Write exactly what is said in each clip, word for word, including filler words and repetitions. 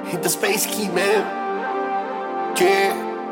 Hit the space key, man. Yeah.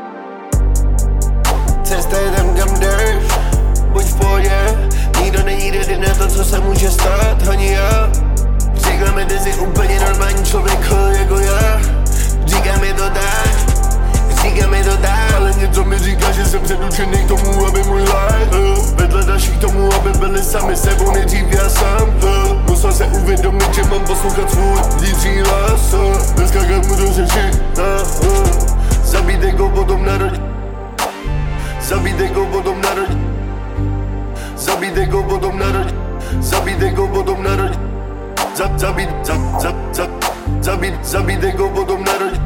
Cesta je tam, kam jdeš. Buď v pohodě. Nikdo nejde jde na to, co se může stát. Ani já. Říkáme, ty jsi úplně normální člověk jako já. Říkáme to tak. Říkáme to tak. Ale něco mi říká, že jsem předučený k tomu, aby můj life uh, vedle další k tomu, aby byli sami sebou nejdřív já sám uh, musel se uvědomit, že mám poslouchat svůj vnitřní hlas uh, neskákat mu do řeči uh, uh, zabít ego, potom narodit. Zabít ego, potom narodit. Zabít ego, potom narodit. Zabít ego, potom narodit. Zab, zabít, zab, zab, zab, zabít, zabít ego, potom narodit.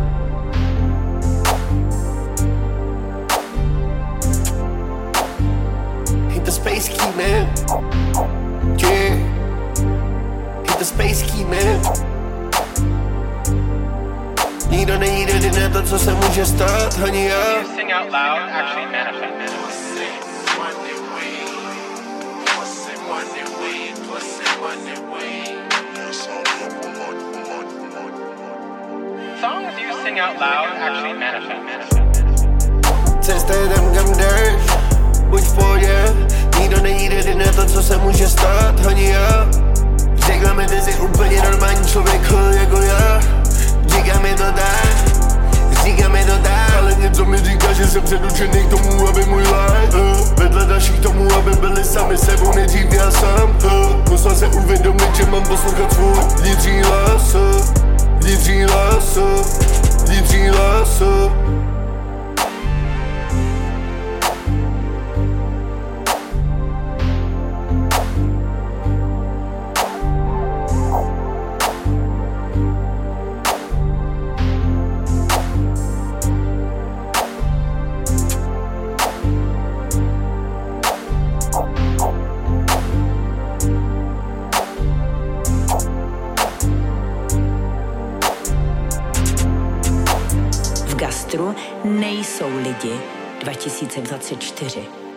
Hit the space key, man. Yeah. Hit the space key, man. Nikdo nejde jde na to, co se může stát, ani já. Sing out loud actually manifest. Songs you sing out loud actually manifest. Cesta je tam, kam jdeš. Buď v pohodě. Nikdo nejde jde na to, co se může stát, ani já. Říkáme, ty jsi úplně normální člověk jako já. Říkáme to tak. Říkáme to tak. Ale něco mi říká, že jsem předučený k tomu, aby můj life uh, vedle další k tomu, aby byli sami sebou nejdřív já sám uh, musel se uvědomit, že mám poslouchat svůj vnitřní hlas uh, vnitřní hlas uh, vnitřní hlas uh. Gastru nejsou lidi dva tisíce dvacet čtyři.